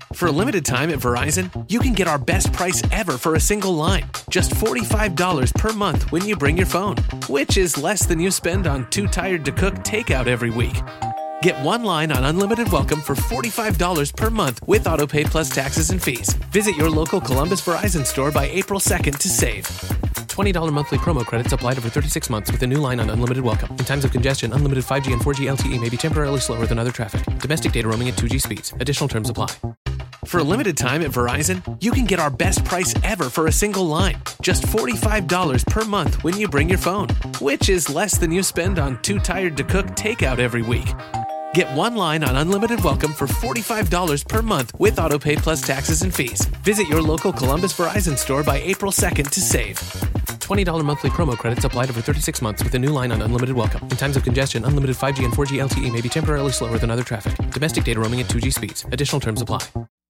For a limited time at Verizon, you can get our best price ever for a single line. Just $45 per month when you bring your phone, which is less than you spend on Too Tired to Cook takeout every week. Get one line on Unlimited Welcome for $45 per month with AutoPay plus taxes and fees. Visit your local Columbus Verizon store by April 2nd to save. $20 monthly promo credits applied over 36 months with a new line on Unlimited Welcome. In times of congestion, unlimited 5G and 4G LTE may be temporarily slower than other traffic. Domestic data roaming at 2G speeds. Additional terms apply. For a limited time at Verizon, you can get our best price ever for a single line. Just $45 per month when you bring your phone, which is less than you spend on Too Tired to Cook takeout every week. Get one line on Unlimited Welcome for $45 per month with AutoPay plus taxes and fees. Visit your local Columbus Verizon store by April 2nd to save. $20 monthly promo credits applied over 36 months with a new line on Unlimited Welcome. In times of congestion, unlimited 5G and 4G LTE may be temporarily slower than other traffic. Domestic data roaming at 2G speeds. Additional terms apply.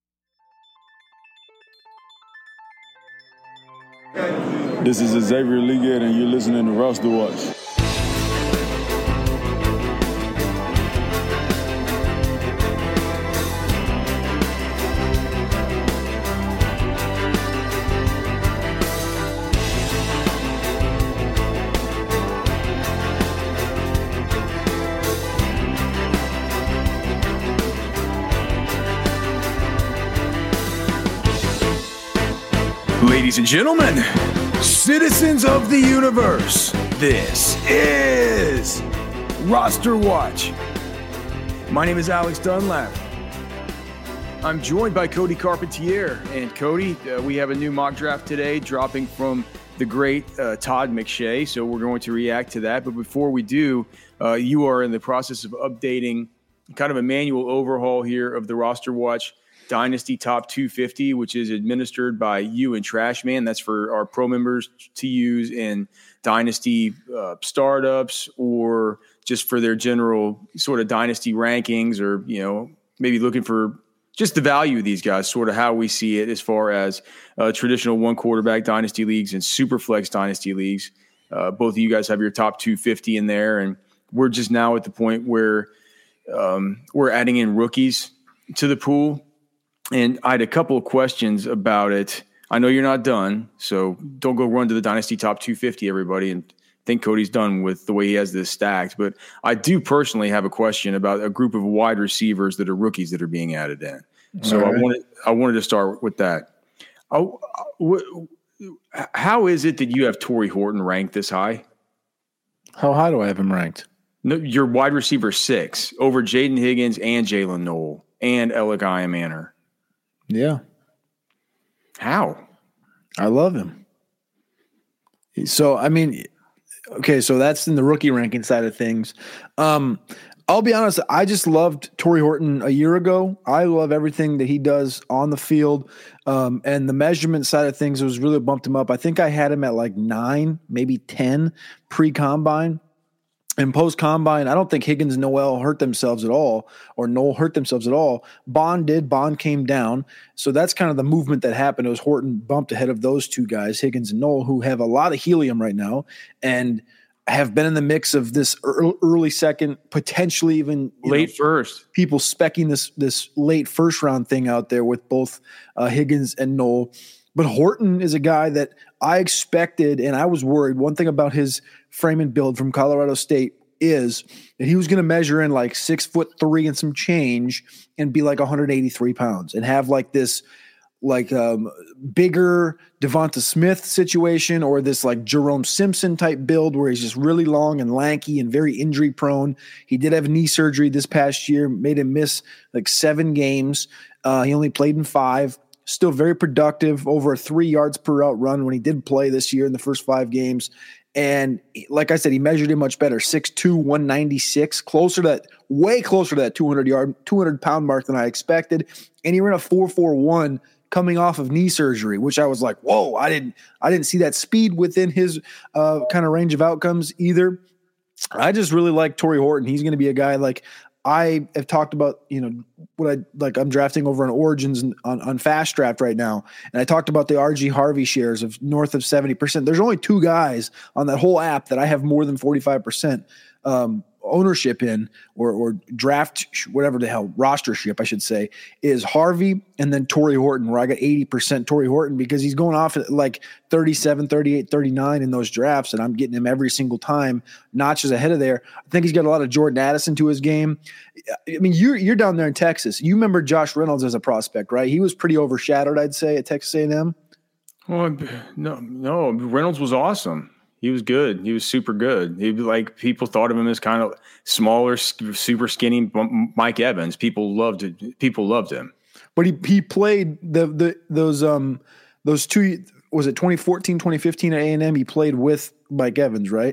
This is Xavier Leggett, and you're listening to Roster Watch. Ladies and gentlemen, citizens of the universe, this is Roster Watch. My name is Alex Dunlap. I'm joined by Cody Carpentier. And Cody, we have a new mock draft today dropping from the great Todd McShay, so we're going to react to that. But before we do, you are in the process of updating kind of a manual overhaul here of the Roster Watch Dynasty Top 250, which is administered by you and Trashman. That's for our pro members to use in Dynasty startups or just for their general sort of Dynasty rankings, or, you know, maybe looking for just the value of these guys, sort of how we see it as far as traditional one quarterback Dynasty leagues and super flex Dynasty leagues. Both of you guys have your top 250 in there, and we're just now at the point where we're adding in rookies to the pool. And I had a couple of questions about it. I know you're not done, so don't go run to the Dynasty Top 250, everybody, and think Cody's done with the way he has this stacked. But I do personally have a question about a group of wide receivers that are rookies that are being added in. So right. I wanted to start with that. How is it that you have Torrey Horton ranked this high? How high do I have him ranked? No, you're wide receiver 6 over Jaden Higgins and Jalen Noel and Alec Manor. Yeah. How? I love him. So, I mean, okay, so that's in the rookie ranking side of things. I'll be honest, I just loved Torrey Horton a year ago. I love everything that he does on the field. And the measurement side of things was really bumped him up. I think I had him at like 9, maybe 10 pre-combine. And post-combine, I don't think Higgins and Noel hurt themselves at all, or Noel hurt themselves at all. Bond did. Bond came down. So that's kind of the movement that happened. It was Horton bumped ahead of those two guys, Higgins and Noel, who have a lot of helium right now and have been in the mix of this early second, potentially even late first. People specking this late first round thing out there with both Higgins and Noel. But Horton is a guy that I expected, and I was worried. One thing about his frame and build from Colorado State is that he was going to measure in like 6'3" and some change and be like 183 pounds and have like this like bigger Devonta Smith situation, or this like Jerome Simpson type build where he's just really long and lanky and very injury prone. He did have knee surgery this past year, made him miss like 7 games. He only played in 5. Still very productive, over 3 yards per route run when he did play this year in the first 5 games. And like I said, he measured him much better, 6'2", 196, way closer to that 200-pound mark than I expected. And he ran a 4.41 coming off of knee surgery, which I was like, whoa, I didn't see that speed within his kind of range of outcomes either. I just really like Torrey Horton. He's going to be a guy like I have talked about, you know, I'm drafting over on Origins on Fast Draft right now. And I talked about the RG Harvey shares of north of 70%. There's only 2 guys on that whole app that I have more than 45% ownership in, or draft, whatever the hell, rostership, I should say, is Harvey and then Torrey Horton, where I got 80% Torrey Horton because he's going off at like 37, 38, 39 in those drafts, and I'm getting him every single time, notches ahead of there. I think he's got a lot of Jordan Addison to his game. I mean, you're down there in Texas. You remember Josh Reynolds as a prospect, right? He was pretty overshadowed, I'd say, at Texas A&M. Well, no, Reynolds was awesome. He was good. He was super good. He like people thought of him as kind of smaller, super skinny Mike Evans. People loved it. People loved him. But he played those two. Was it 2014, 2015 at A&M? He played with Mike Evans, right?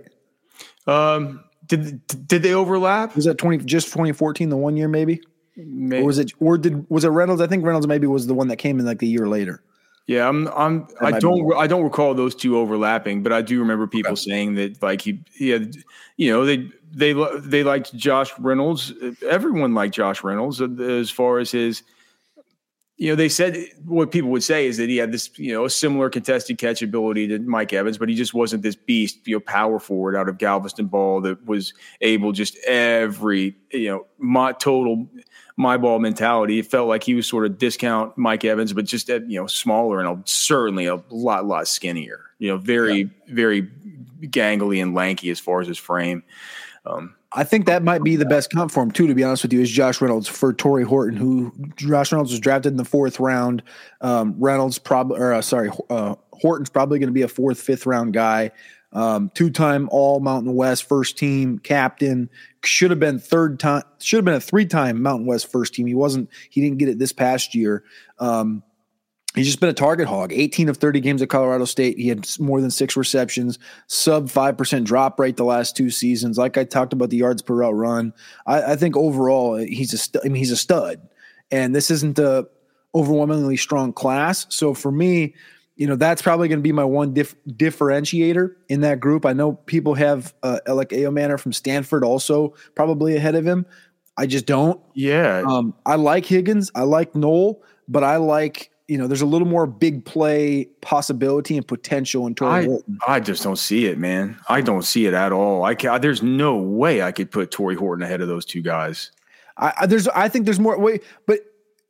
Did they overlap? Was that 2014, the 1 year maybe? Maybe. Or was it Reynolds? I think Reynolds maybe was the one that came in like the year later. Yeah, I don't recall those two overlapping, but I do remember people saying that like he had, they liked Josh Reynolds. Everyone liked Josh Reynolds as far as his, they said what people would say is that he had this, a similar contested catch ability to Mike Evans, but he just wasn't this beast, power forward out of Galveston Ball that was able just every, total my ball mentality. It felt like he was sort of discount Mike Evans, but just smaller and certainly a lot skinnier. Very gangly and lanky as far as his frame. I think that might be the best comp for him too, to be honest with you, is Josh Reynolds for Torrey Horton, who Josh Reynolds was drafted in the 4th round. Horton's probably going to be a 4th, 5th round guy. 2-time All Mountain West first team captain, should have been a 3-time Mountain West first team. He didn't get it this past year. He's just been a target hog. 18 of 30 games at Colorado State. He had more than 6 receptions, sub 5% drop rate the last 2 seasons. Like I talked about the yards per route run. I think overall he's a stud, and this isn't a overwhelmingly strong class. So for me, that's probably going to be my one differentiator in that group. I know people have Alec Ayomanor from Stanford also probably ahead of him. I just don't. Yeah. I like Higgins. I like Knoll, but I like, there's a little more big play possibility and potential in Torrey Horton. I just don't see it, man. I don't see it at all. There's no way I could put Torrey Horton ahead of those two guys. I think there's more way, but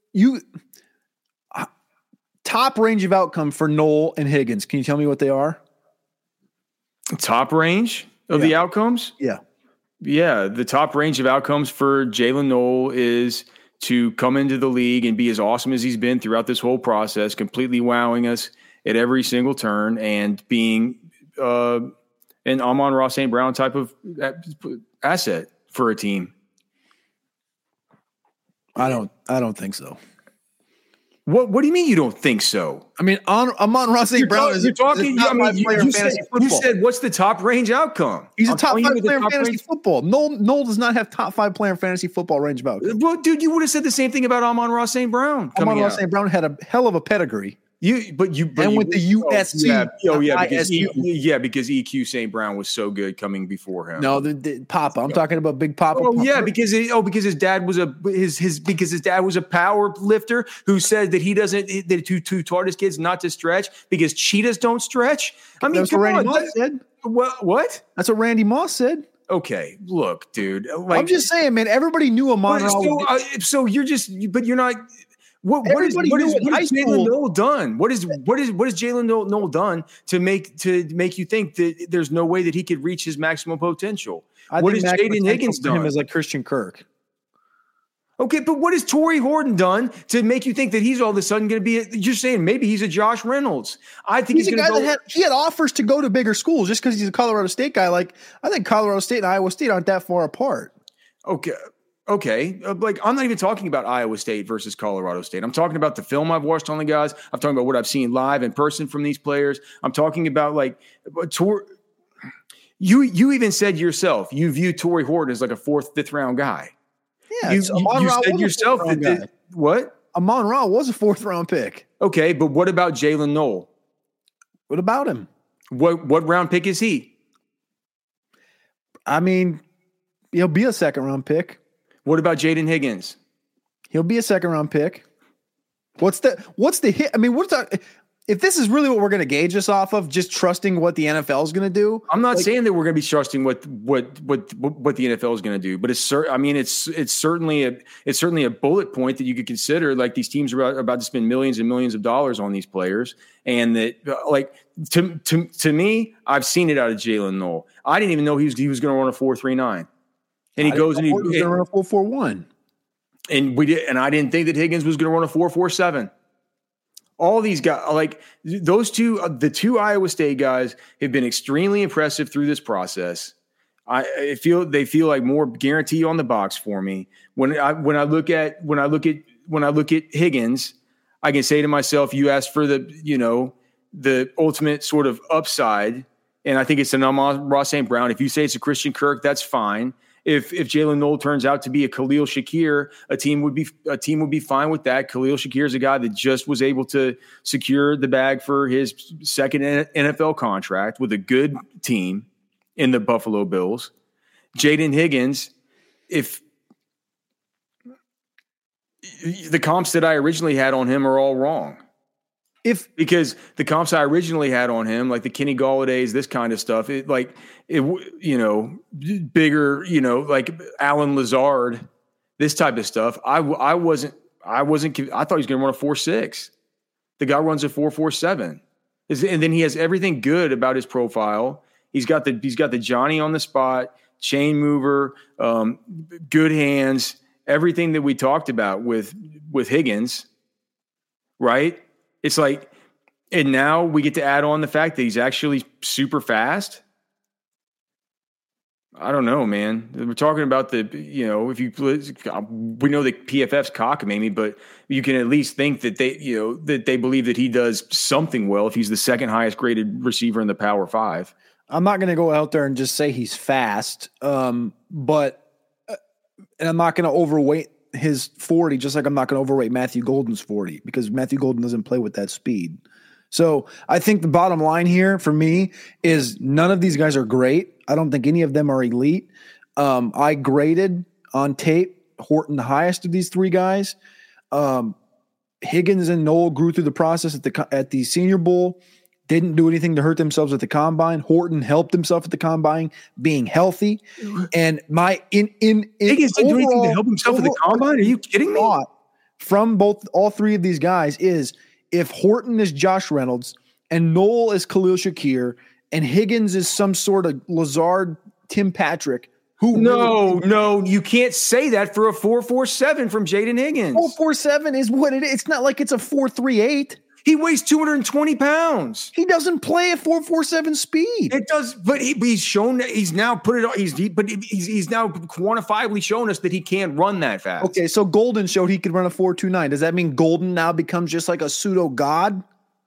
top range of outcome for Knoll and Higgins. Can you tell me what they are? Top range of the outcomes? Yeah. Yeah. The top range of outcomes for Jalen Knoll is to come into the league and be as awesome as he's been throughout this whole process, completely wowing us at every single turn and being an Amon-Ra St. Brown type of asset for a team. I don't think so. What do you mean you don't think so? I mean, Amon-Ra St. Brown is a top 5 player in fantasy football. You said what's the top range outcome? He's a top 5 player in fantasy football. Knoll does not have top 5 player in fantasy football range of outcome. Well, dude, you would have said the same thing about Amon-Ra St. Brown. Amon-Ra St. Brown had a hell of a pedigree. Went to USC. Because EQ St. Brown was so good coming before him. No, the Papa. I'm talking about Big Papa. Oh yeah, because his dad was a power lifter who said that who taught his kids not to stretch because cheetahs don't stretch. I mean, that's what Randy Moss said. What? That's what Randy Moss said. Okay, look, dude. I'm just saying, man. Everybody knew Amon-Ra. So you're just, but you're not. What has Jalen Knoll done? What has Jalen Knoll done to make you think that there's no way that he could reach his maximum potential? What has Jaden Higgins done? Him as like Christian Kirk. Okay, but what has Torrey Horton done to make you think that he's all of a sudden going to be? You're saying maybe he's a Josh Reynolds. I think he's going to go. He had offers to go to bigger schools just because he's a Colorado State guy. Like I think Colorado State and Iowa State aren't that far apart. Okay. Like I'm not even talking about Iowa State versus Colorado State. I'm talking about the film I've watched on the guys. I'm talking about what I've seen live in person from these players. I'm talking about you even said yourself, you view Torrey Horton as like a 4th, 5th round guy. Yeah. You said yourself that what? Amon-Ra was a 4th round pick. Okay. But what about Jalen Knoll? What about him? What round pick is he? I mean, he'll be a 2nd round pick. What about Jaden Higgins? He'll be a 2nd round pick. What's the hit? I mean, if this is really what we're going to gauge this off of, just trusting what the NFL is going to do. I'm not saying that we're going to be trusting what the NFL is going to do, but it's certainly a bullet point that you could consider. Like, these teams are about to spend millions and millions of dollars on these players, and that, like, to me, I've seen it out of Jalen Noel. I didn't even know he was going to run a 4.39, and he goes and he's going to run a 4.41, and I didn't think that Higgins was going to run a 4.47. All these guys, like those two, the two Iowa State guys have been extremely impressive through this process. They feel like more guarantee on the box for me. When I look at Higgins, I can say to myself, you asked for the ultimate sort of upside, and I think it's an Ross St. Brown. If you say it's a Christian Kirk, that's fine. If Jalen Noel turns out to be a Khalil Shakir, a team would be fine with that. Khalil Shakir is a guy that just was able to secure the bag for his second NFL contract with a good team in the Buffalo Bills. Jaden Higgins, if the comps that I originally had on him are all wrong. Because the comps I originally had on him, like the Kenny Gallaudays, this kind of stuff, bigger, like Alan Lazard, this type of stuff. I thought he was going to run a 4.6. The guy runs a 4.47, and then he has everything good about his profile. He's got the Johnny on the spot, chain mover, good hands, everything that we talked about with Higgins, right? It's like, and now we get to add on the fact that he's actually super fast. I don't know, man. We're talking about we know that PFF's cockamamie, but you can at least think that they believe that he does something well if he's the second highest graded receiver in the Power 5. I'm not going to go out there and just say he's fast, but and I'm not going to overweight his 40, just like I'm not going to overrate Matthew Golden's 40, because Matthew Golden doesn't play with that speed. So I think the bottom line here for me is none of these guys are great. I don't think any of them are elite. I graded on tape Horton the highest of these three guys. Higgins and Noel grew through the process at the Senior Bowl. Didn't do anything to hurt themselves at the combine. Horton helped himself at the combine, being healthy. And Higgins didn't do anything to help himself at the combine? Are you kidding me? From all three of these guys is, if Horton is Josh Reynolds and Noel is Khalil Shakir and Higgins is some sort of Lazard, Tim Patrick, No, you can't say that for a 4.47 from Jaden Higgins. 4.47 is what it is. It's not like it's a 4.38. He weighs 220 pounds. He doesn't play at 4.47 speed. It does, but he's shown that he's now put it on. He's now quantifiably shown us that he can't run that fast. Okay, so Golden showed he could run a 4.29. Does that mean Golden now becomes just like a pseudo god?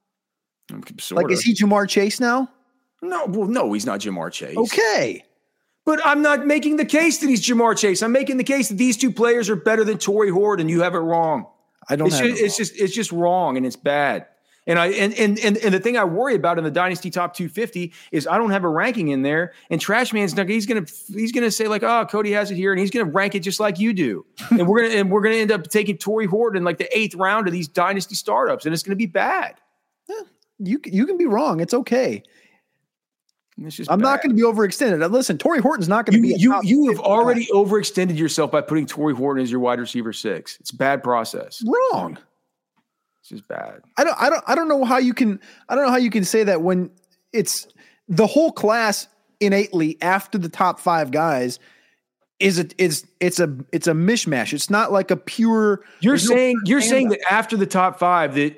Like, is he Jamar Chase now? No, he's not Jamar Chase. Okay. But I'm not making the case that he's Jamar Chase. I'm making the case that these two players are better than Torrey Horde, and you have it wrong. It's just wrong, and it's bad. And the thing I worry about in the Dynasty Top 250 is I don't have a ranking in there, and Trash Man's he's gonna say like, oh, Cody has it here, and he's gonna rank it just like you do, and we're gonna end up taking Torrey Horde in like the 8th round of these Dynasty startups, and it's gonna be bad. You can be wrong. It's okay. I'm not going to be overextended. Listen, Torrey Horton's not going to be. You have already overextended yourself by putting Torrey Horton as your wide receiver 6. It's a bad process. Wrong. It's just bad. I don't know how you can. I don't know how you can say that when it's the whole class innately after the top 5 guys. It's a mishmash. It's not like a pure. You're saying that after the top 5 that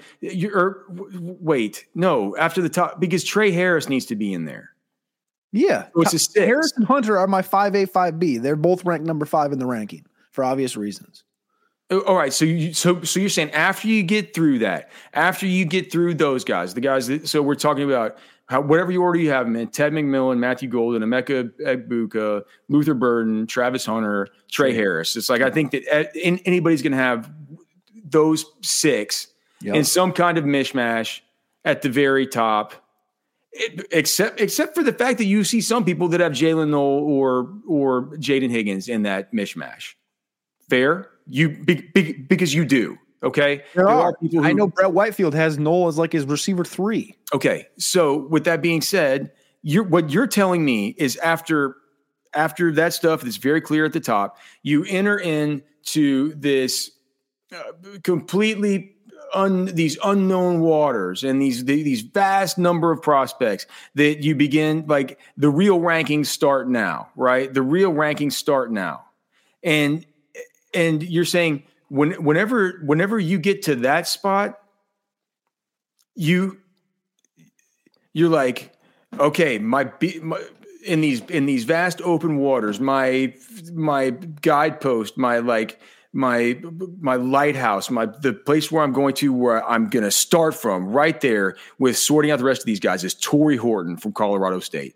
after the top, because Trey Harris needs to be in there. Yeah. So it's a 6. Harris and Hunter are my 5A, 5B. They're both ranked number 5 in the ranking for obvious reasons. All right. So you're saying after you get through that, after you get through those guys, the guys so we're talking about whatever you already have, man, Ted McMillan, Matthew Golden, Emeka Egbuka, Luther Burden, Travis Hunter, Trey Harris. It's like, I think that anybody's going to have those 6 in some kind of mishmash at the very top. Except for the fact that you see some people that have Jalen Noel or Jaden Higgins in that mishmash. Fair? Because you do. Okay. There are people who, I know Brett Whitefield has Noel as like his receiver 3. Okay. So with that being said, what you're telling me is after that stuff that's very clear at the top, you enter into this completely these unknown waters and these vast number of prospects that you begin, like, the real rankings start now, right? The real rankings start now. And you're saying whenever you get to that spot, you're like, okay, my in these vast open waters, my guidepost, my lighthouse, the place where I'm going to start from right there with sorting out the rest of these guys is Torrey Horton from Colorado State.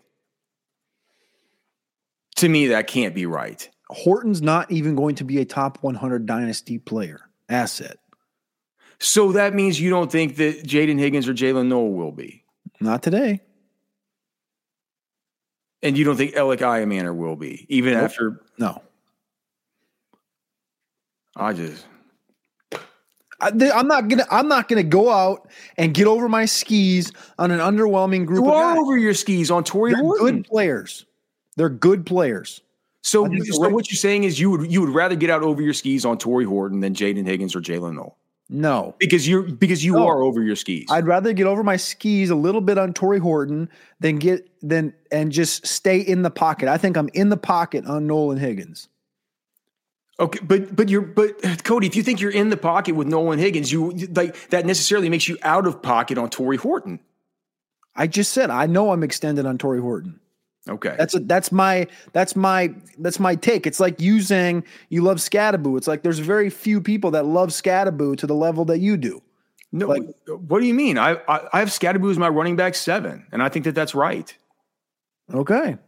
To me, that can't be right. Horton's not even going to be a top 100 dynasty player asset. So that means you don't think that Jaden Higgins or Jalen Noel will be? Not today. And you don't think Alec Iamaner will be, even after? No. I'm not gonna go out and get over my skis on an underwhelming group. You of are guys. over your skis on Torrey Horton. Good players. They're good players. So what you're saying is you would rather get out over your skis on Torrey Horton than Jaden Higgins or Jalen Noel? No, because you are over your skis. I'd rather get over my skis a little bit on Torrey Horton than just stay in the pocket. I think I'm in the pocket on Nolan Higgins. Okay, but Cody, if you think you're in the pocket with Nolan Higgins, that necessarily makes you out of pocket on Torrey Horton. I just said I know I'm extended on Torrey Horton. Okay, that's my take. It's like you saying you love Scadaboo. It's like there's very few people that love Scadaboo to the level that you do. No, what do you mean? I have Scadaboo as my running back 7, and I think that's right. Okay.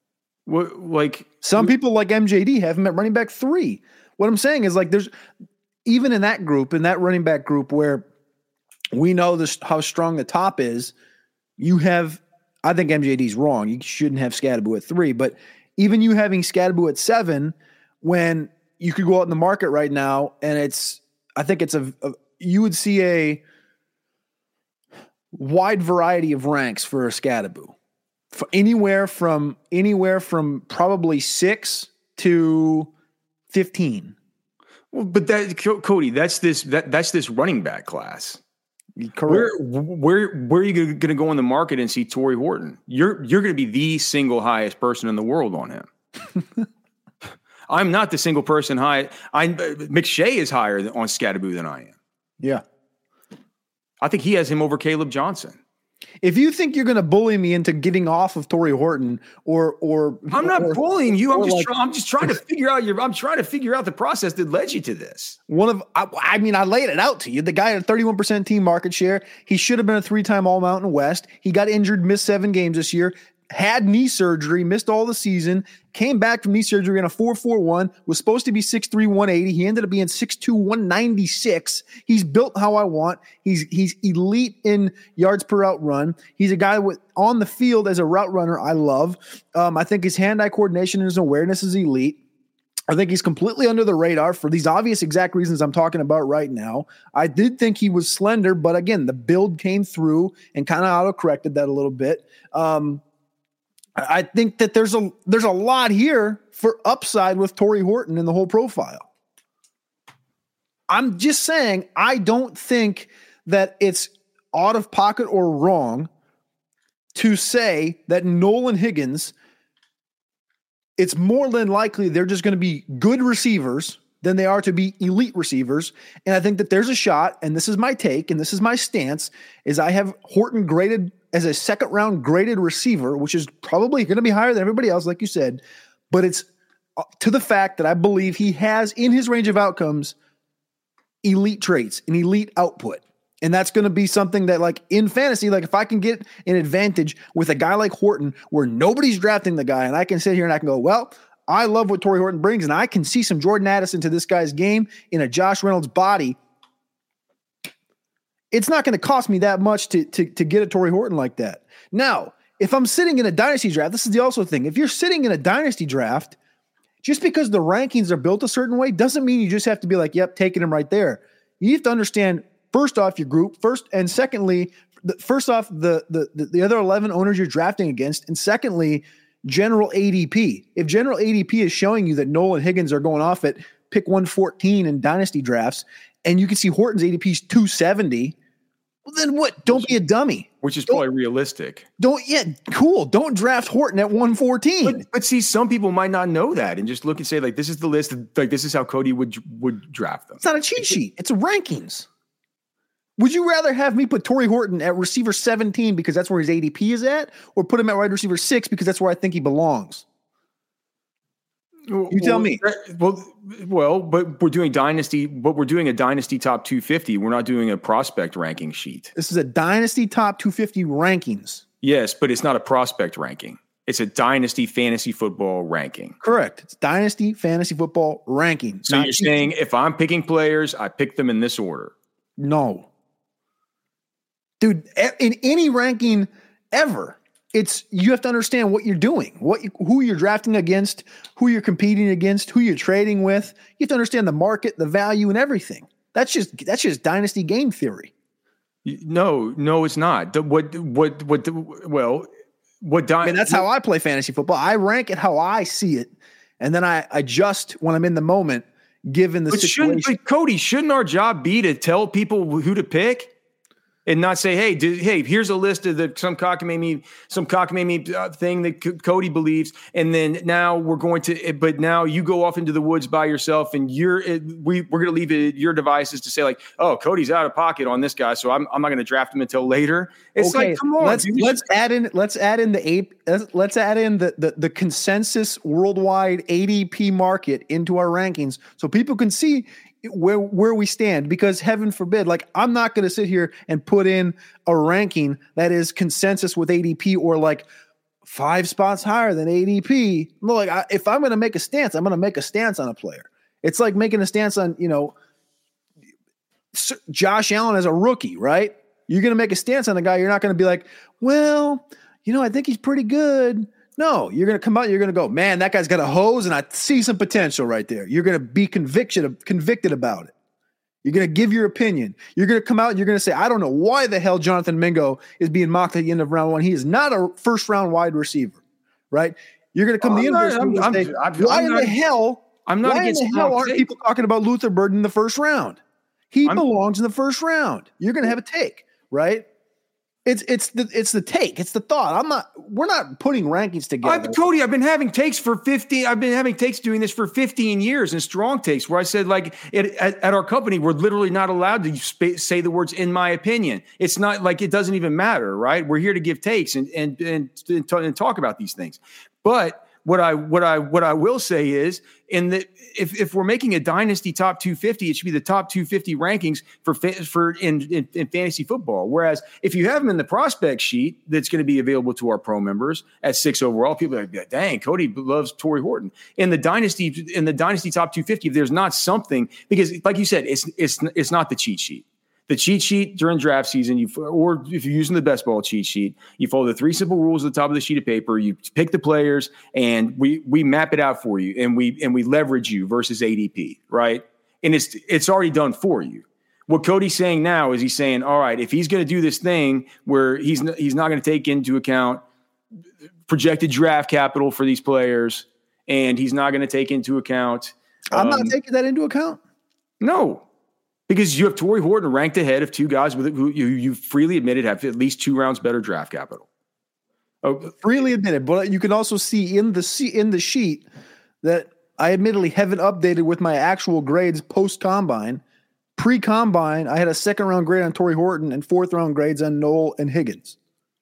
Some people like MJD have him at running back 3. What I'm saying is, like, there's even in that running back group where we know how strong the top is, you have. I think MJD's wrong. You shouldn't have Scadaboo at 3, but even you having Scadaboo at 7, when you could go out in the market right now, and you would see a wide variety of ranks for a Scadaboo. Anywhere from probably 6 to 15. Well, but Cody, that's this running back class. Correct. Where are you going to go in the market and see Torrey Horton? You're going to be the single highest person in the world on him. I'm not the single person high. McShay is higher on Scadaboo than I am. Yeah, I think he has him over Caleb Johnson. If you think you're going to bully me into getting off of Torrey Horton, or I'm not bullying you. I'm just trying to figure out the process that led you to this. I laid it out to you. The guy had a 31% team market share. He should have been a 3-time All-Mountain West. He got injured, missed 7 games this year. Had knee surgery, missed all the season, came back from knee surgery in a 4.41, was supposed to be 6'3", 180. He ended up being 6'2", 196. He's built how I want. He's elite in yards per route run. He's a guy on the field as a route runner I love. I think his hand-eye coordination and his awareness is elite. I think he's completely under the radar for these obvious exact reasons I'm talking about right now. I did think he was slender, but again, the build came through and kind of auto-corrected that a little bit. I think that there's a lot here for upside with Torrey Horton in the whole profile. I'm just saying I don't think that it's out of pocket or wrong to say that Nolan Higgins, it's more than likely they're just going to be good receivers than they are to be elite receivers. And I think that there's a shot, and this is my take, and this is my stance, is I have Horton graded as a 2nd-round graded receiver, which is probably going to be higher than everybody else, like you said. But it's to the fact that I believe he has, in his range of outcomes, elite traits and elite output. And that's going to be something that, like, in fantasy, like, if I can get an advantage with a guy like Horton where nobody's drafting the guy, and I can sit here and I can go, well, I love what Torrey Horton brings, and I can see some Jordan Addison to this guy's game in a Josh Reynolds body. It's not going to cost me that much to get a Torrey Horton like that. Now, if I'm sitting in a dynasty draft, this is the also thing. If you're sitting in a dynasty draft, just because the rankings are built a certain way doesn't mean you just have to be like, yep, taking him right there. You have to understand, first off, your group, and secondly, the other 11 owners you're drafting against, and secondly, general ADP. If general ADP is showing you that Noel and Higgins are going off at pick 114 in dynasty drafts, and you can see Horton's ADP is 270, well, then what? Don't be a dummy. Which is probably realistic. Cool. Don't draft Horton at 114. But see, some people might not know that and just look and say, like, this is the list. Like, this is how Cody would draft them. It's not a cheat sheet. It's a rankings. Would you rather have me put Torrey Horton at receiver 17 because that's where his ADP is at, or put him at wide receiver 6 because that's where I think he belongs? You tell me. Well, but we're doing dynasty. But we're doing a dynasty top 250. We're not doing a prospect ranking sheet. This is a dynasty top 250 rankings. Yes, but it's not a prospect ranking. It's a dynasty fantasy football ranking. Correct. It's dynasty fantasy football ranking. So you're saying if I'm picking players, I pick them in this order? No, dude. In any ranking ever. You have to understand what you're doing, who you're drafting against, who you're competing against, who you're trading with. You have to understand the market, the value, and everything. That's just dynasty game theory. No, it's not. That's how I play fantasy football. I rank it how I see it, and then I adjust when I'm in the moment, given the situation. Cody, shouldn't our job be to tell people who to pick? And not say, hey, here's a list of some cockamamie thing that Cody believes, and then now we're going to. But now you go off into the woods by yourself, and we're going to leave it at your devices to say, like, oh, Cody's out of pocket on this guy, so I'm not going to draft him until later. It's okay, like, come on, let's add in the consensus worldwide ADP market into our rankings so people can see where we stand, because heaven forbid, like, I'm not going to sit here and put in a ranking that is consensus with ADP or like 5 spots higher than ADP. No, like, if I'm going to make a stance, I'm going to make a stance on a player. It's like making a stance on, Josh Allen as a rookie, right? You're going to make a stance on a guy. You're not going to be like, well, I think he's pretty good. No, you're going to come out and you're going to go, man, that guy's got a hose and I see some potential right there. You're going to be convicted about it. You're going to give your opinion. You're going to come out and you're going to say, I don't know why the hell Jonathan Mingo is being mocked at the end of round 1. He is not a first-round wide receiver, right? You're going to come to the end and say, why in the hell aren't people talking about Luther Burden in the first round? He belongs in the first round. You're going to have a take, right? It's the take. It's the thought. We're not putting rankings together. Cody, I've been having takes doing this for 15 years, and strong takes where I said, like, at our company, we're literally not allowed to say the words "in my opinion." It's not like it doesn't even matter, right? We're here to give takes and talk about these things. But what I will say is, if we're making a dynasty top 250, it should be the top 250 rankings in fantasy football. Whereas if you have them in the prospect sheet that's going to be available to our pro members at 6 overall, people are like, dang, Cody loves Torrey Horton. In the dynasty top 250, if there's not something, because like you said, it's not the cheat sheet. The cheat sheet during draft season, or if you're using the best ball cheat sheet, you follow the 3 simple rules at the top of the sheet of paper. You pick the players, and we map it out for you, and we leverage you versus ADP, right? And it's already done for you. What Cody's saying now is he's saying, all right, if he's going to do this thing where he's not going to take into account projected draft capital for these players, and he's not going to take into account. I'm not taking that into account. No. Because you have Torrey Horton ranked ahead of 2 guys who you freely admitted have at least 2 rounds better draft capital. Oh, freely admitted, but you can also see in the sheet that I admittedly haven't updated with my actual grades post-combine. Pre-combine, I had a 2nd-round grade on Torrey Horton and 4th-round grades on Noel and Higgins.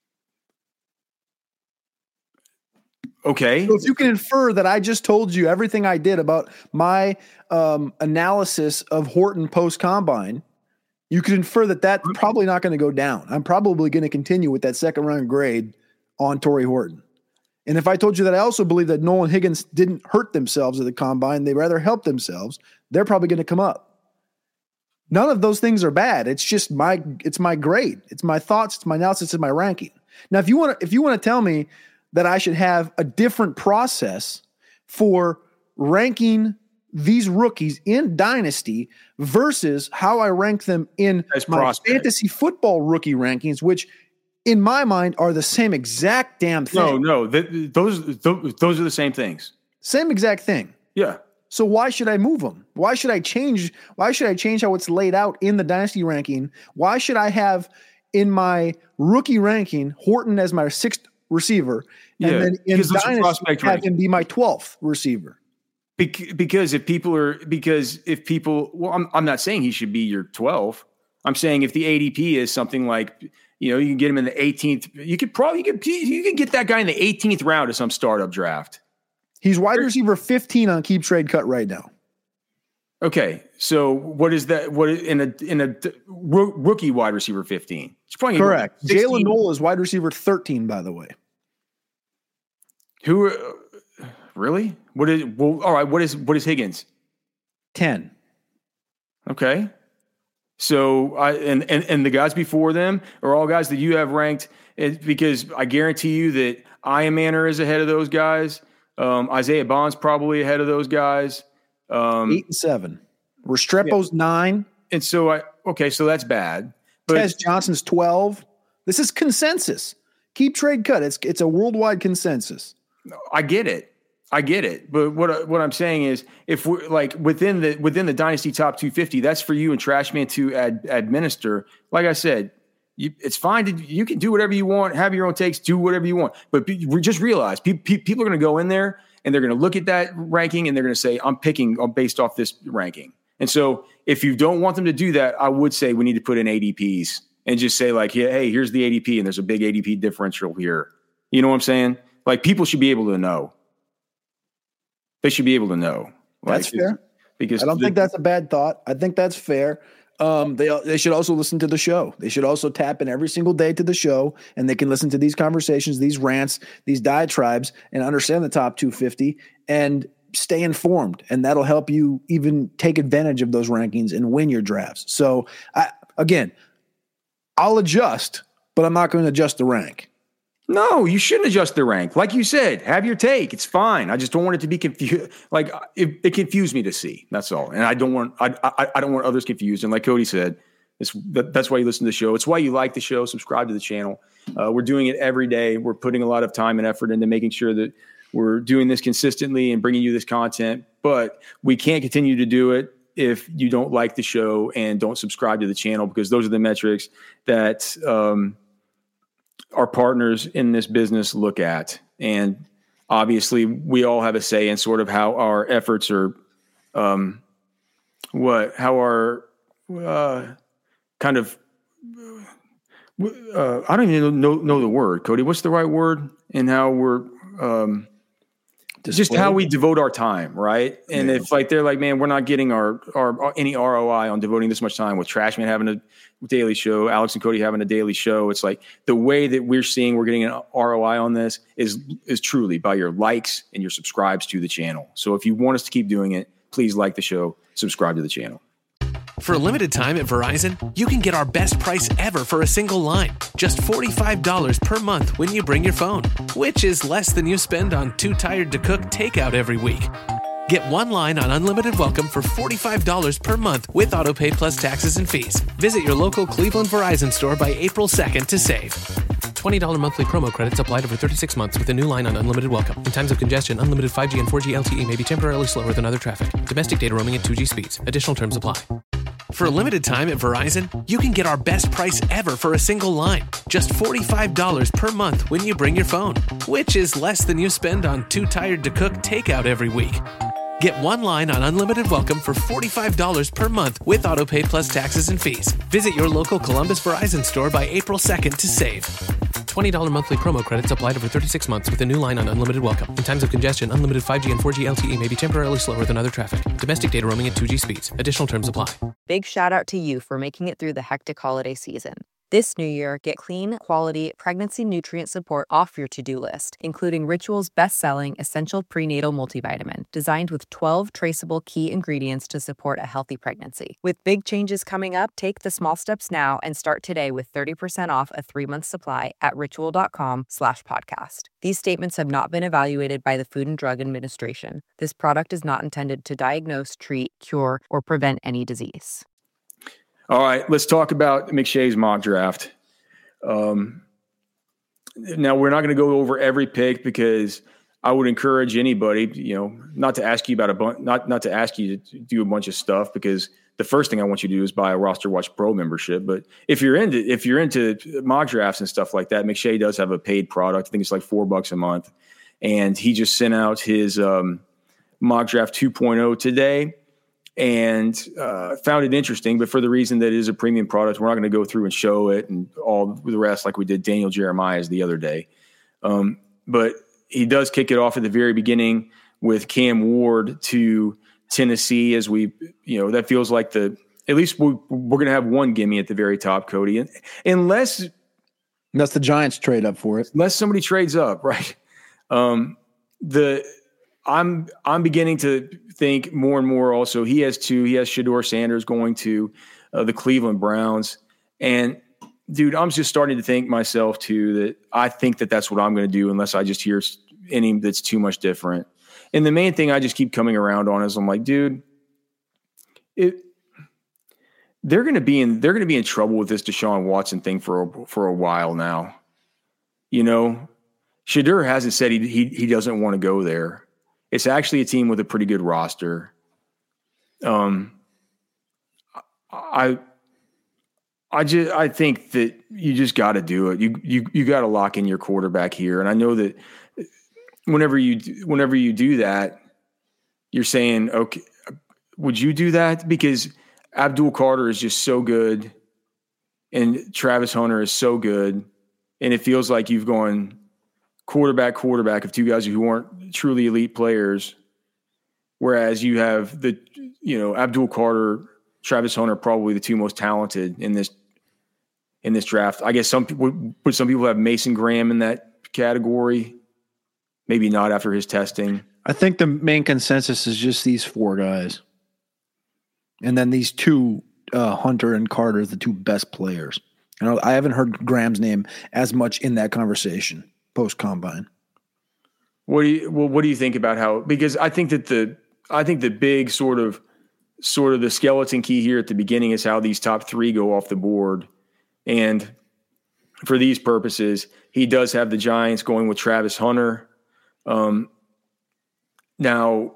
Okay. So if you can infer that I just told you everything I did about my analysis of Horton post-combine, you could infer that that's probably not going to go down. I'm probably going to continue with that 2nd-round grade on Torrey Horton. And if I told you that I also believe that Noel and Higgins didn't hurt themselves at the combine, they rather helped themselves, they're probably going to come up. None of those things are bad. It's just my grade. It's my thoughts, it's my analysis, it's my ranking. Now, if you want to tell me that I should have a different process for ranking these rookies in Dynasty versus how I rank them in my fantasy football rookie rankings, which in my mind are the same exact damn thing. No, those are the same things. Same exact thing. Yeah. So why should I move them? Why should I change how it's laid out in the Dynasty ranking? Why should I have in my rookie ranking Horton as my 6th receiver and then in Dynasty have him be my 12th receiver? Because if people, well, I'm not saying he should be your 12. I'm saying if the ADP is something like, you can get him in the 18th, you could get that guy in the 18th round of some startup draft. He's wide receiver 15 on Keep Trade Cut right now. Okay, so what is that? What in a rookie wide receiver 15? It's probably correct. Jalen Noel is wide receiver 13, by the way. Who really? All right. What is Higgins? 10. Okay. So and the guys before them are all guys that you have ranked, because I guarantee you that Ian Manor is ahead of those guys. Isaiah Bond's probably ahead of those guys. 8 and 7. Restrepo's 9. And so so that's bad. But Tez Johnson's 12. This is consensus. Keep Trade Cut. It's a worldwide consensus. I get it. But what I'm saying is, if we're like within the Dynasty top 250, that's for you and Trashman to administer. Like I said, it's fine. You can do whatever you want, have your own takes, do whatever you want. But just realize people are going to go in there and they're going to look at that ranking and they're going to say, I'm picking based off this ranking. And so if you don't want them to do that, I would say we need to put in ADPs and just say like, yeah, hey, here's the ADP and there's a big ADP differential here. You know what I'm saying? Like people should be able to know. They should be able to know. That's fair. Because I don't think that's a bad thought. I think that's fair. They should also listen to the show. They should also tap in every single day to the show, and they can listen to these conversations, these rants, these diatribes, and understand the top 250 and stay informed. And that'll help you even take advantage of those rankings and win your drafts. So, I'll adjust, but I'm not going to adjust the rank. No, you shouldn't adjust the rank. Like you said, have your take. It's fine. I just don't want it to be confused. Like it confused me to see. That's all. And I don't want others confused. And like Cody said, that's why you listen to the show. It's why you like the show. Subscribe to the channel. We're doing it every day. We're putting a lot of time and effort into making sure that we're doing this consistently and bringing you this content. But we can't continue to do it if you don't like the show and don't subscribe to the channel, because those are the metrics that our partners in this business look at. And obviously we all have a say in sort of how our efforts are, I don't even know the word, Cody. What's the right word? And how we're, just how we devote our time, right? And if like they're like, man, we're not getting our any ROI on devoting this much time with Trashman having a daily show, Alex and Cody having a daily show. It's like the way that we're seeing we're getting an ROI on this is truly by your likes and your subscribes to the channel. So if you want us to keep doing it, please like the show, subscribe to the channel. For a limited time at Verizon, you can get our best price ever for a single line. Just $45 per month when you bring your phone, which is less than you spend on Too Tired to Cook takeout every week. Get one line on unlimited welcome for $45 per month with AutoPay plus taxes and fees. Visit your local Cleveland Verizon store by April 2nd to save. $20 monthly promo credits applied over 36 months with a new line on unlimited welcome. In times of congestion, unlimited 5G and 4G LTE may be temporarily slower than other traffic. Domestic data roaming at 2G speeds. Additional terms apply. For a limited time at Verizon, you can get our best price ever for a single line. Just $45 per month when you bring your phone, which is less than you spend on Too Tired to Cook takeout every week. Get one line on unlimited welcome for $45 per month with AutoPay plus taxes and fees. Visit your local Columbus Verizon store by April 2nd to save. $20 monthly promo credits applied over 36 months with a new line on unlimited welcome. In times of congestion, unlimited 5G and 4G LTE may be temporarily slower than other traffic. Domestic data roaming at 2G speeds. Additional terms apply. Big shout out to you for making it through the hectic holiday season. This new year, get clean, quality, pregnancy nutrient support off your to-do list, including Ritual's best-selling Essential Prenatal Multivitamin, designed with 12 traceable key ingredients to support a healthy pregnancy. With big changes coming up, take the small steps now and start today with 30% off a 3-month supply at ritual.com/podcast. These statements have not been evaluated by the Food and Drug Administration. This product is not intended to diagnose, treat, cure, or prevent any disease. All right, let's talk about McShay's mock draft. Now, we're not going to go over every pick because I would encourage anybody, not to ask you about not to ask you to do a bunch of stuff, because the first thing I want you to do is buy a Roster Watch Pro membership. But if you're into mock drafts and stuff like that, McShay does have a paid product. I think it's like $4 a month, and he just sent out his mock draft 2.0 today. And found it interesting, but for the reason that it is a premium product, we're not going to go through and show it and all the rest like we did Daniel Jeremiah's the other day. But he does kick it off at the very beginning with Cam Ward to Tennessee, as that feels like at least we're going to have one gimme at the very top, Cody, and unless the Giants trade up for it, unless somebody trades up, right? I'm beginning to think more and more also. He has two. He has Shedeur Sanders going to the Cleveland Browns. And, dude, I'm just starting to think myself, too, that I think that that's what I'm going to do unless I just hear any that's too much different. And the main thing I just keep coming around on is I'm like, dude, they're going to be in trouble with this Deshaun Watson thing for a while now. Shedeur hasn't said he doesn't want to go there. It's actually a team with a pretty good roster. I think that you just got to do it. You got to lock in your quarterback here. And I know that whenever you do that, you're saying, okay, would you do that? Because Abdul Carter is just so good and Travis Hunter is so good. And it feels like you've gone quarterback of two guys who aren't truly elite players, whereas you have Abdul Carter, Travis Hunter, probably the two most talented in this draft. I guess some people have Mason Graham in that category. Maybe not after his testing. I think the main consensus is just these four guys, and then these two, Hunter and Carter, the two best players. I haven't heard Graham's name as much in that conversation post combine. What do you think about how? Because I think the big sort of the skeleton key here at the beginning is how these top three go off the board, and for these purposes, he does have the Giants going with Travis Hunter. Now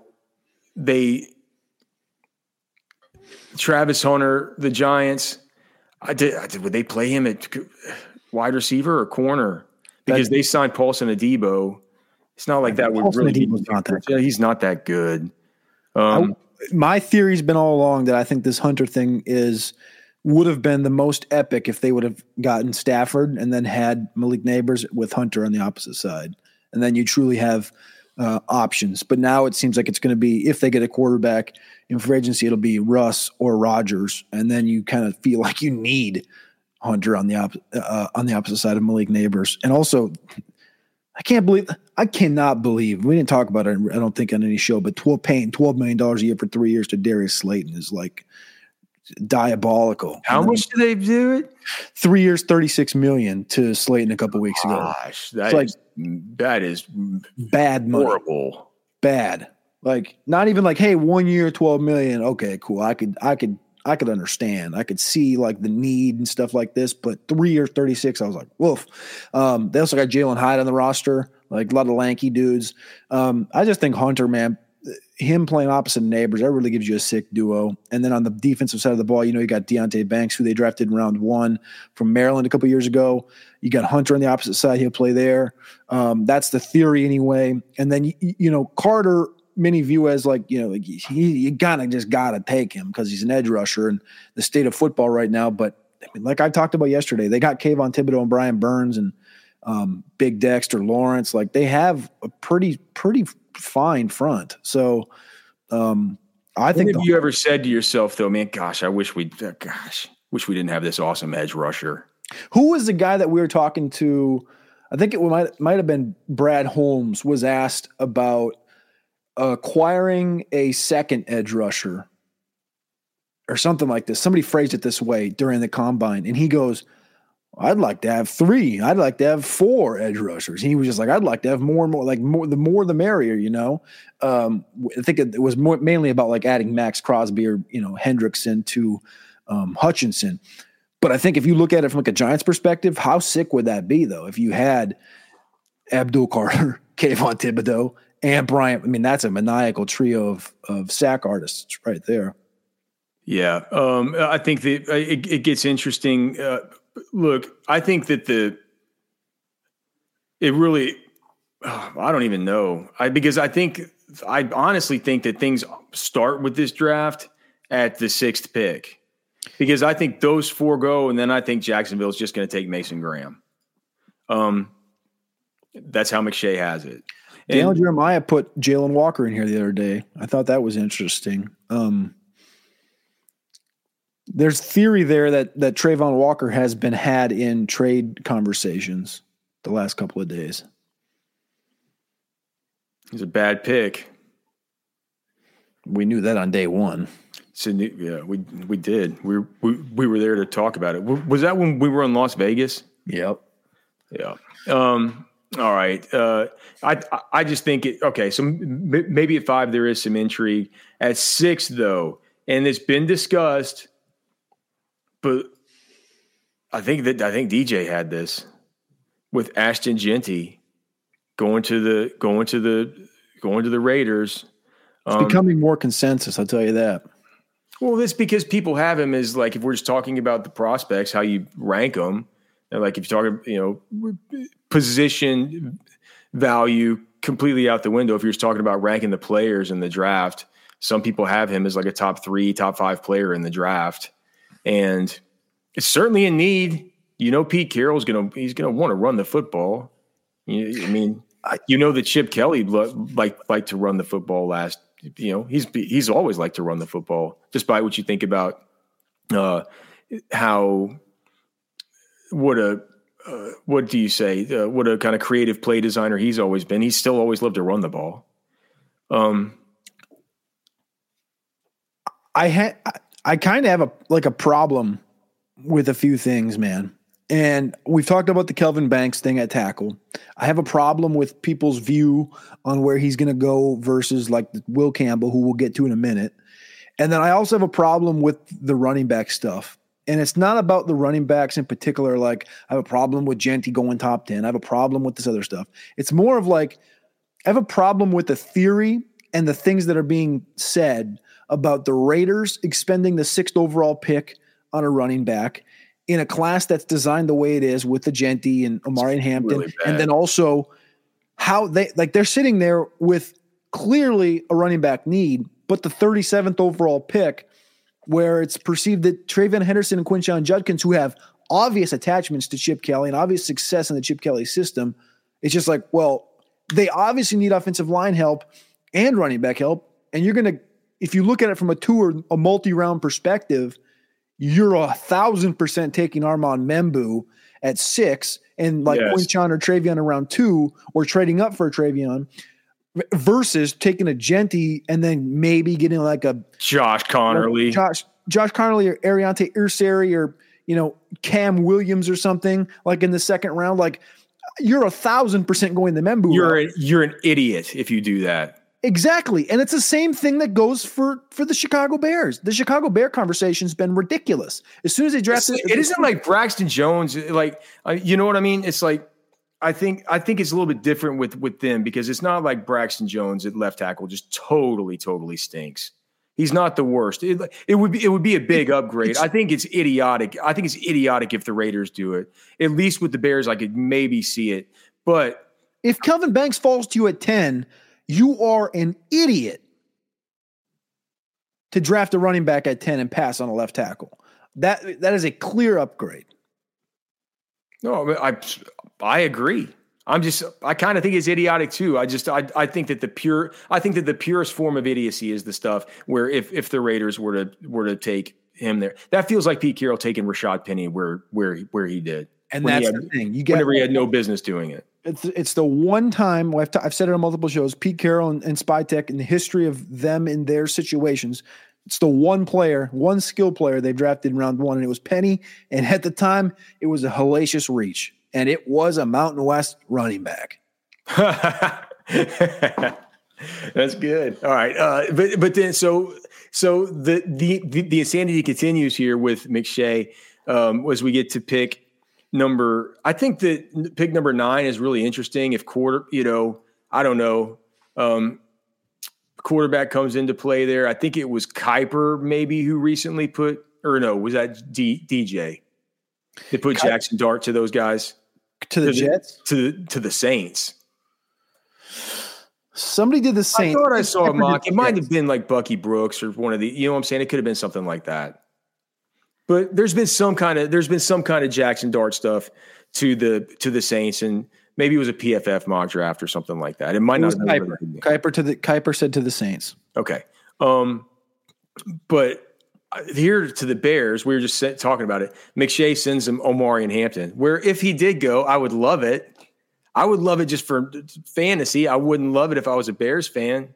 Travis Hunter, the Giants, would they play him at wide receiver or corner? Because they signed Paulson Adebo. It's not like that would really be – he's not that good. My theory's been all along that I think this Hunter thing would have been the most epic if they would have gotten Stafford and then had Malik Neighbors with Hunter on the opposite side. And then you truly have options. But now it seems like it's going to be, if they get a quarterback in free agency, it'll be Russ or Rodgers. And then you kind of feel like you need – Hunter on the opposite side of Malik Neighbors. And also, I cannot believe we didn't talk about it, I don't think, on any show, but paying $12 million a year for 3 years to Darius Slayton is like diabolical. How much do they do it? 3 years, $36 million to Slayton a couple weeks ago. Gosh, that is bad money. Horrible. Bad. Like, not even like, hey, 1 year, $12 million. Okay, cool. I could understand. I could see like the need and stuff like this, but 3 years, 36, I was like, woof. They also got Jalen Hyde on the roster, like a lot of lanky dudes. I just think Hunter, man, him playing opposite Neighbors, that really gives you a sick duo. And then on the defensive side of the ball, you got Deonte Banks, who they drafted in round 1 from Maryland a couple years ago. You got Hunter on the opposite side. He'll play there. That's the theory anyway. And then, Carter, many view as like, you just gotta take him because he's an edge rusher and the state of football right now. But I mean, like I talked about yesterday, they got Kayvon Thibodeau and Brian Burns and Big Dexter Lawrence. Like, they have a pretty fine front. So I think. Have you ever said to yourself though, man, gosh, I wish we didn't have this awesome edge rusher? Who was the guy that we were talking to? I think it might have been Brad Holmes was asked about acquiring a second edge rusher or something like this. Somebody phrased it this way during the combine, and he goes, I'd like to have 3. I'd like to have 4 edge rushers. He was just like, I'd like to have more and more, like the more the merrier, you know? I think it was mainly about like adding Max Crosby or, you know, Hendrickson to Hutchinson. But I think if you look at it from like a Giants perspective, how sick would that be though? If you had Abdul Carter, Kayvon Thibodeau, and Bryant, I mean, that's a maniacal trio of sack artists right there. Yeah. I think that it gets interesting. Look, I think that I don't even know. Because I honestly think that things start with this draft at the 6th pick, because I think those 4 go. And then I think Jacksonville is just going to take Mason Graham. That's how McShay has it. Daniel Jeremiah put Jalen Walker in here the other day. I thought that was interesting. There's theory there that Trayvon Walker has been had in trade conversations the last couple of days. He's a bad pick. We knew that on day one. Yeah, we did. We were there to talk about it. Was that when we were in Las Vegas? Yep. Yeah. All right. I just think okay. So maybe at 5 there is some intrigue. At 6 though, and it's been discussed. But I think DJ had this with Ashton Jeanty going to the Raiders. It's becoming more consensus, I'll tell you that. Well, that's because people have him as, like, if we're just talking about the prospects, how you rank them, and like if you're talking, position value completely out the window. If you're just talking about ranking the players in the draft, some people have him as like a top 3, top 5 player in the draft. And it's certainly a need. Pete Carroll's he's gonna want to run the football. That Chip Kelly liked to run the football last. He's always liked to run the football, despite what you think about what do you say? What a kind of creative play designer he's always been. He's still always loved to run the ball. I kind of have a problem with a few things, man. And we've talked about the Kelvin Banks thing at tackle. I have a problem with people's view on where he's going to go versus like Will Campbell, who we'll get to in a minute. And then I also have a problem with the running back stuff. And it's not about the running backs in particular. Like, I have a problem with Jeanty going top 10. I have a problem with this other stuff. It's more of like, I have a problem with the theory and the things that are being said about the Raiders expending the 6th overall pick on a running back in a class that's designed the way it is with the Jeanty and Omari and Hampton. Really, and then also how they're sitting there with clearly a running back need, but the 37th overall pick, where it's perceived that Travion Henderson and Quinshon Judkins, who have obvious attachments to Chip Kelly and obvious success in the Chip Kelly system, it's just like, well, they obviously need offensive line help and running back help. And you're going to, if you look at it from a multi-round perspective, you're 1,000% taking Armand Membu at 6 and like Quinshon or Travion around 2, or trading up for a Travion, versus taking a Jeanty and then maybe getting like a Josh Connerly, Josh Connerly or Ariante Irsary or, Cam Williams or something like in the 2nd round. Like, you're 1,000% going the Membu. You're an idiot if you do that. Exactly. And it's the same thing that goes for the Chicago Bears. The Chicago Bear conversation's been ridiculous. As soon as they drafted, it isn't like Braxton Jones. Like, you know what I mean? It's like, I think it's a little bit different with them, because it's not like Braxton Jones at left tackle just totally stinks. He's not the worst. It would be a big upgrade. I think it's idiotic. I think it's idiotic if the Raiders do it. At least with the Bears, I could maybe see it. But if Kelvin Banks falls to you at 10, you are an idiot to draft a running back at 10 and pass on a left tackle. That is a clear upgrade. No, I agree. I kind of think it's idiotic too. I think that the purest form of idiocy is the stuff where if the Raiders were to take him there. That feels like Pete Carroll taking Rashad Penny where he did. And that's the thing. Whenever he had no business doing it. It's the one time, I've said it on multiple shows, Pete Carroll and Spytek, in the history of them in their situations, it's the one skill player they drafted in round 1, and it was Penny. And at the time, it was a hellacious reach. And it was a Mountain West running back. That's good. All right. But then so the insanity continues here with McShay as we get to pick I think that pick number 9 is really interesting. If I don't know, quarterback comes into play there. I think it was Kiper maybe who recently was that DJ? They put Jackson Dart to those guys. To the Jets? To the Saints. Somebody did the Saints. I thought I saw a mock. It might have been like Bucky Brooks or one of the, you know what I'm saying? It could have been something like that. But there's been some kind of Jackson Dart stuff to the Saints, and maybe it was a PFF mock draft or something like that. It might not have been Kiper said to the Saints. Okay. But here to the Bears, we were just talking about it. McShay sends him Omari and Hampton, where if he did go, I would love it. I would love it just for fantasy. I wouldn't love it if I was a Bears fan.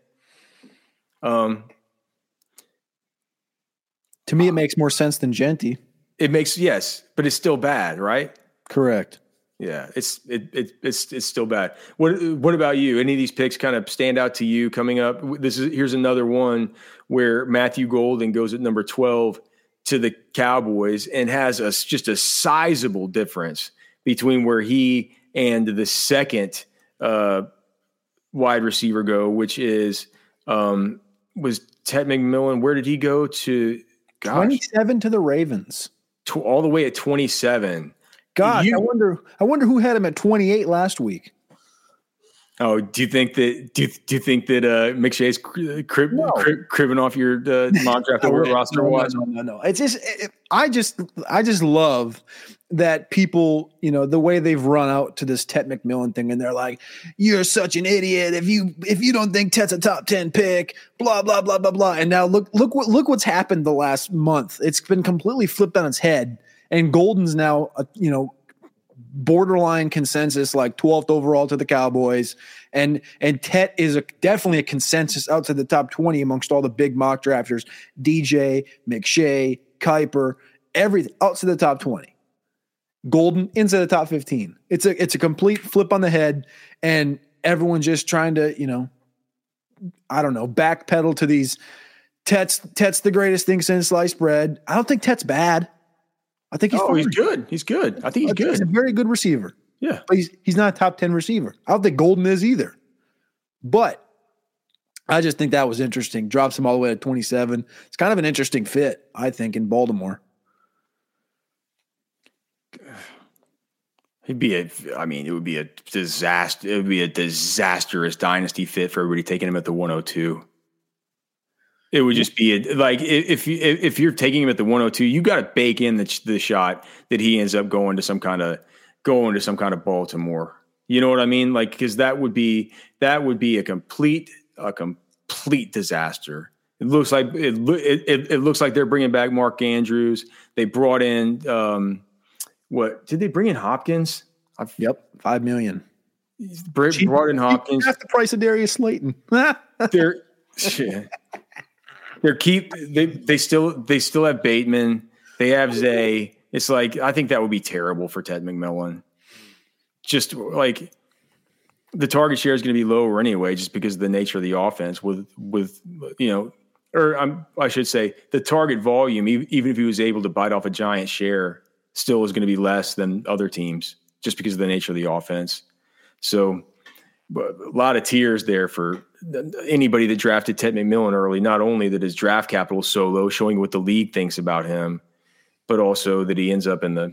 To me, it makes more sense than Genty. Yes, but it's still bad, right? Correct. Yeah, it's still bad. What about you? Any of these picks kind of stand out to you coming up? Here's another one where Matthew Golden goes at number 12 to the Cowboys and has just a sizable difference between where he and the second wide receiver go, which was Ted McMillan. Where did he go to? 27 to the Ravens. All the way at 27. God, I wonder who had him at 28 last week. Oh, do you think that McShay's cribbing off your mock draft over roster watch? No. It's just I just love that people, the way they've run out to this Ted McMillan thing, and they're like, "You're such an idiot if you don't think Ted's a top 10 pick." Blah blah blah blah blah. And now look what's happened the last month. It's been completely flipped on its head. And Golden's now, borderline consensus, like 12th overall to the Cowboys. And Tet is definitely a consensus out to the top 20 amongst all the big mock drafters. DJ, McShay, Kiper, everything out to the top 20. Golden into the top 15. It's a complete flip on the head, and everyone's just trying to, backpedal to these. Tet's the greatest thing since sliced bread. I don't think Tet's bad. I think he's good. He's good. I think he's good. He's a very good receiver. Yeah. But he's not a top 10 receiver. I don't think Golden is either. But I just think that was interesting. Drops him all the way to 27. It's kind of an interesting fit, I think, in Baltimore. It would be a disaster. It would be a disastrous dynasty fit for everybody taking him at the 102. It would just be if you're taking him at the 102, you got to bake in the shot that he ends up going to some kind of Baltimore. You know what I mean? Like, because that would be a complete disaster. It looks like they're bringing back Mark Andrews. They brought in what did they bring in Hopkins? Yep, $5 million. Brought in Hopkins. That's the price of Darius Slayton. They still have Bateman. They have Zay. It's like, I think that would be terrible for Ted McMillan. Just like the target share is going to be lower anyway, just because of the nature of the offense I should say the target volume, even if he was able to bite off a giant share, still is going to be less than other teams just because of the nature of the offense. So a lot of tears there for anybody that drafted Ted McMillan early, not only that his draft capital is so low, showing what the league thinks about him, but also that he ends up in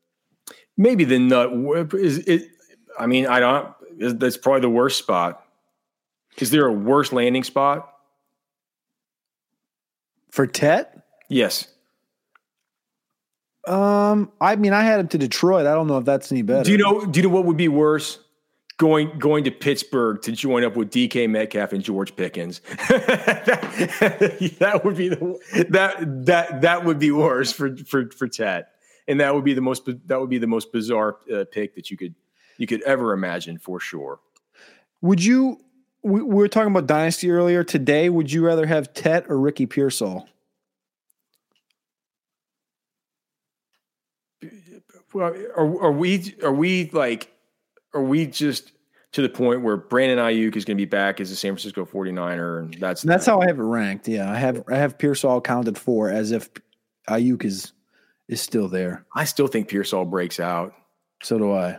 that's probably the worst spot. Is there a worse landing spot? For Ted? Yes. I had him to Detroit. I don't know if that's any better. Do you know what would be worse? going to Pittsburgh to join up with DK Metcalf and George Pickens. that would be worse for Tet, and that would be the most bizarre pick that you could ever imagine, for sure. Would you? We were talking about dynasty earlier today. Would you rather have Tet or Ricky Pearsall? Well, are we just to the point where Brandon Ayuk is going to be back as a San Francisco 49er, and that's how I have it ranked. Yeah, I have Pearsall counted for as if Ayuk is still there. I still think Pearsall breaks out. So do I.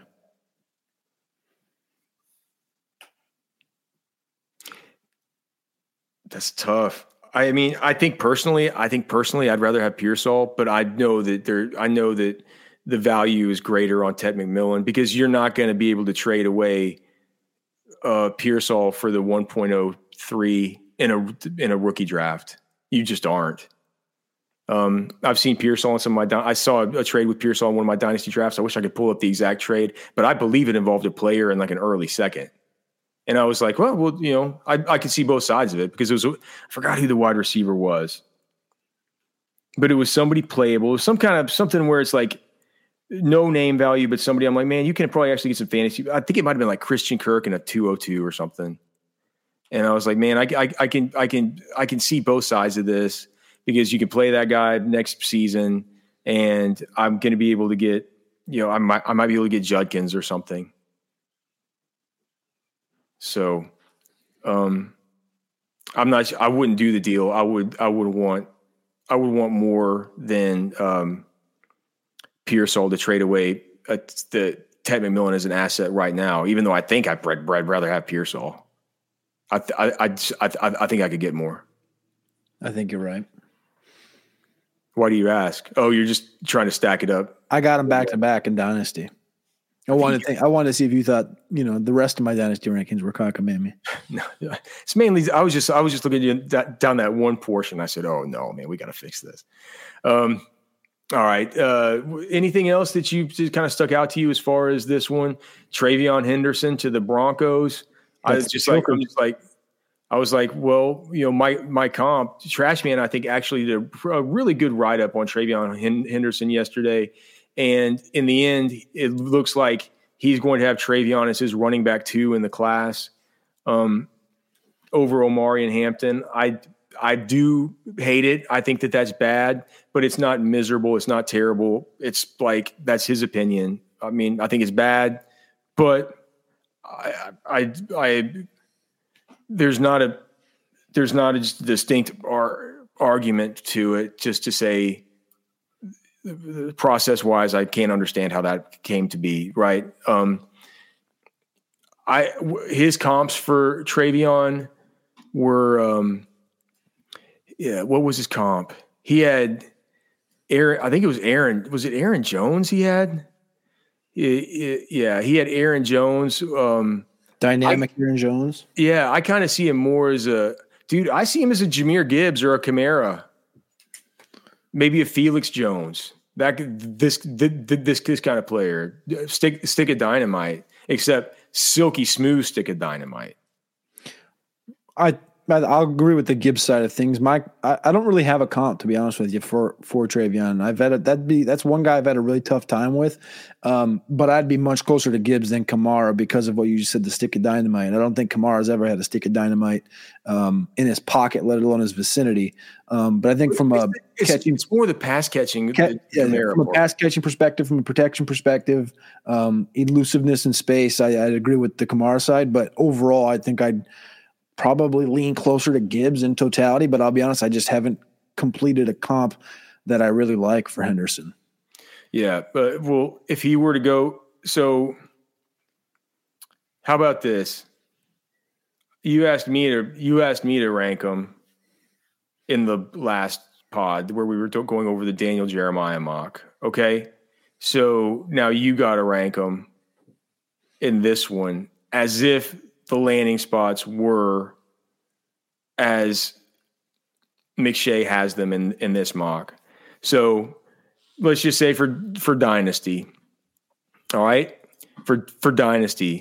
That's tough. I mean, I think personally, I'd rather have Pearsall, but I know that the value is greater on Ted McMillan because you're not going to be able to trade away Pearsall for the 1.03 in a rookie draft. You just aren't. I've seen Pearsall in some of my. I saw a trade with Pearsall in one of my dynasty drafts. I wish I could pull up the exact trade, but I believe it involved a player in like an early second. And I was like, well, you know, I could see both sides of it because I forgot who the wide receiver was, but it was somebody playable. It was something where it's like no name value, but somebody I'm like, man, you can probably actually get some fantasy. I think it might've been like Christian Kirk in a 202 or something. And I was like, man, I can see both sides of this because you can play that guy next season and I'm going to be able to get, you know, I might be able to get Judkins or something. So, I wouldn't do the deal. I would want more than Pearsall to trade away the Ted McMillan as an asset right now. Even though I think I'd rather have Pearsall. I think I could get more. I think you're right. Why do you ask? Oh, you're just trying to stack it up. I got him back to back in Dynasty. I wanted to see if you thought, you know, the rest of my Dynasty rankings were cockamamie. No, it's mainly I was just looking at down that one portion. I said, oh no, man, we got to fix this. All right. Anything else that you just kind of stuck out to you as far as this one? Travion Henderson to the Broncos. I was like, well, you know, my comp, Trash Man, I think actually did a really good write-up on Travion Henderson yesterday. And in the end, it looks like he's going to have Travion as his running back 2 in the class over Omari and Hampton. I do hate it. I think that's bad, but it's not miserable. It's not terrible. It's like, that's his opinion. I mean, I think it's bad, but there's not a distinct argument to it just to say process wise, I can't understand how that came to be. Right. His comps for Travion were, what was his comp? He had Aaron. I think it was Aaron. Was it Aaron Jones he had? Yeah, he had Aaron Jones. Dynamic Aaron Jones. Yeah, I kind of see him more as a dude. I see him as a Jahmyr Gibbs or a Kamara, maybe a Felix Jones. This kind of player, stick of dynamite, except silky smooth stick of dynamite. I'll agree with the Gibbs side of things. I don't really have a comp, to be honest with you, for Travion. That's one guy I've had a really tough time with. But I'd be much closer to Gibbs than Kamara because of what you just said, the stick of dynamite. I don't think Kamara's ever had a stick of dynamite in his pocket, let alone his vicinity. But I think it's more the pass catching. From a pass catching perspective, from a protection perspective, elusiveness in space, I'd agree with the Kamara side. But overall, I think I'd probably lean closer to Gibbs in totality, but I'll be honest, I just haven't completed a comp that I really like for Henderson. Yeah, but well, if he were to go, so how about this? You asked me to rank him in the last pod where we were going over the Daniel Jeremiah mock. Okay, so now you got to rank him in this one as if the landing spots were as McShay has them in this mock. So let's just say for Dynasty, all right? For Dynasty,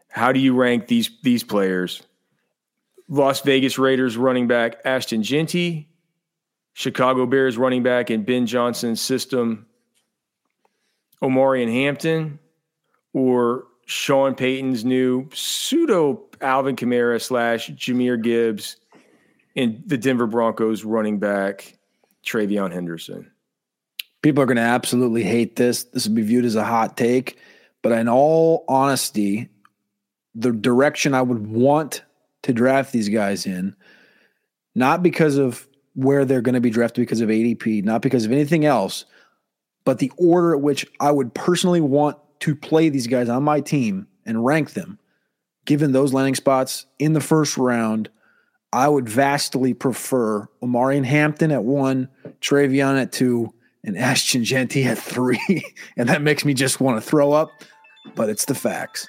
How do you rank these players? Las Vegas Raiders running back Ashton Jeanty, Chicago Bears running back in Ben Johnson's system, Omarion Hampton, or Sean Payton's new pseudo Alvin Kamara / Jahmyr Gibbs and the Denver Broncos running back Travion Henderson? People are going to absolutely hate this. This will be viewed as a hot take, but in all honesty, the direction I would want to draft these guys in, not because of where they're going to be drafted because of ADP, not because of anything else, but the order at which I would personally want to play these guys on my team and rank them, given those landing spots in the first round, I would vastly prefer Omarion Hampton at 1, Travion at 2, and Ashton Jeanty at 3. And that makes me just want to throw up, but it's the facts.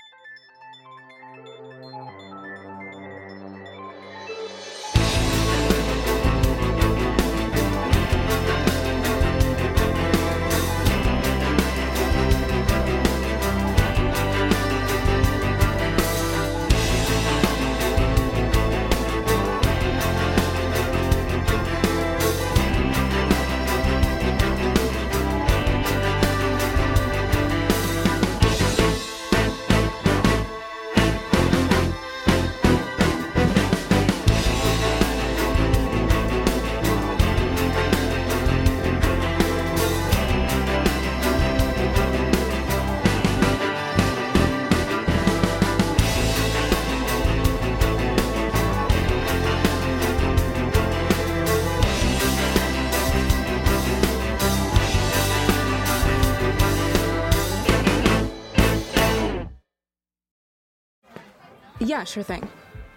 Yeah, sure thing.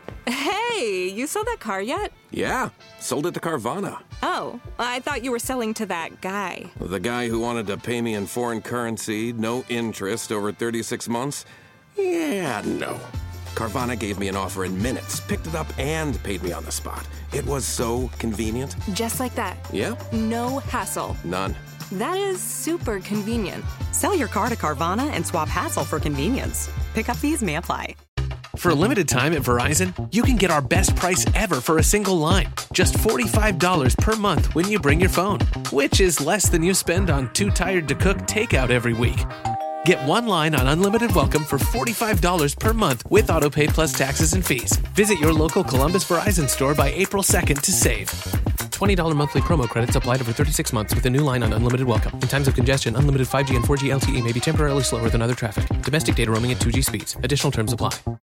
Hey, you sold that car yet? Yeah, sold it to Carvana. Oh, I thought you were selling to that guy. The guy who wanted to pay me in foreign currency, no interest, over 36 months? Yeah, no. Carvana gave me an offer in minutes, picked it up, and paid me on the spot. It was so convenient. Just like that. Yeah? No hassle. None. That is super convenient. Sell your car to Carvana and swap hassle for convenience. Pickup fees may apply. For a limited time at Verizon, you can get our best price ever for a single line. Just $45 per month when you bring your phone, which is less than you spend on Too Tired to Cook takeout every week. Get one line on Unlimited Welcome for $45 per month with AutoPay plus taxes and fees. Visit your local Columbus Verizon store by April 2nd to save. $20 monthly promo credits applied over 36 months with a new line on Unlimited Welcome. In times of congestion, unlimited 5G and 4G LTE may be temporarily slower than other traffic. Domestic data roaming at 2G speeds. Additional terms apply.